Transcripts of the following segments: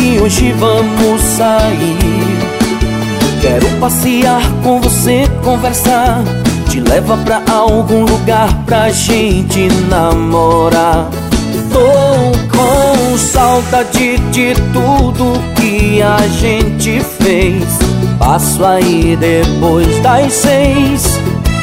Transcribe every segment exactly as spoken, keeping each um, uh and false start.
que hoje vamos sair. Quero passear com você, conversar, te leva pra algum lugar pra gente namorar. Tô com saudade de tudo que a gente fez. Passo aí depois das seis.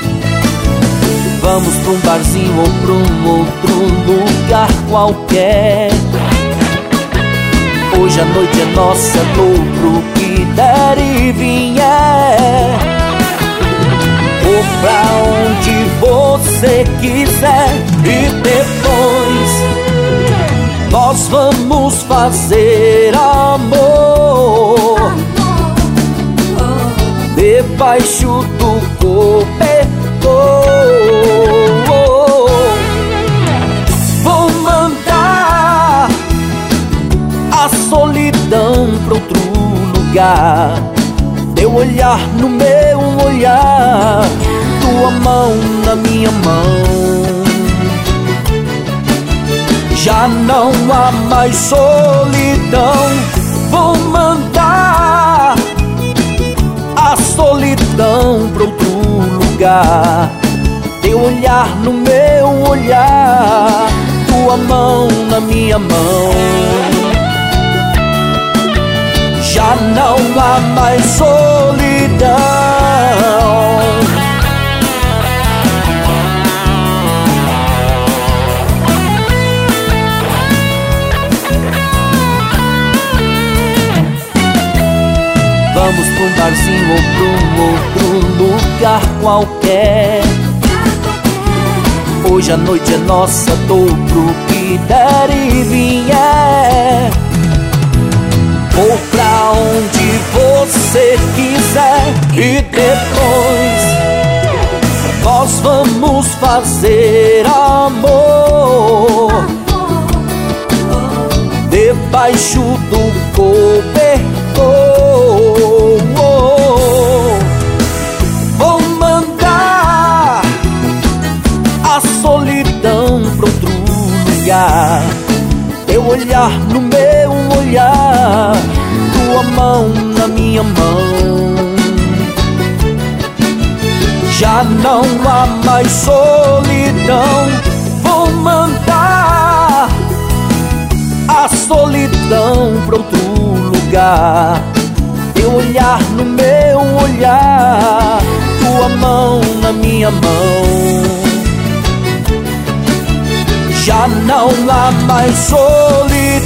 Vamos pra um barzinho ou pra um outro lugar qualquer. Hoje a noite é nossa, dou pro que der e vier. Vou pra onde você quiser e depois nós vamos fazer amor debaixo do cobertor. Vou mandar a solidão pra outro lugar. Teu olhar no meu olhar, tua mão na minha mão. Já não há mais solidão. Vou mandar a solidão pra outro lugar. Teu olhar no meu olhar, tua mão na minha mão. Já não há mais solidão. Vamos pra um barzinho ou pra um outro lugar qualquer. Hoje a noite é nossa, dou pro que der e vier. Vou pra onde você quiser e depois nós vamos fazer amor debaixo do cobertor. Vou mandar a solidão pra outro lugar. Teu olhar no meu olhar, tua mão na minha mão. Já não há mais solidão. Vou mandar a solidão pra outro lugar. Teu olhar no meu olhar, tua mão na minha mão. Já não há mais solidão.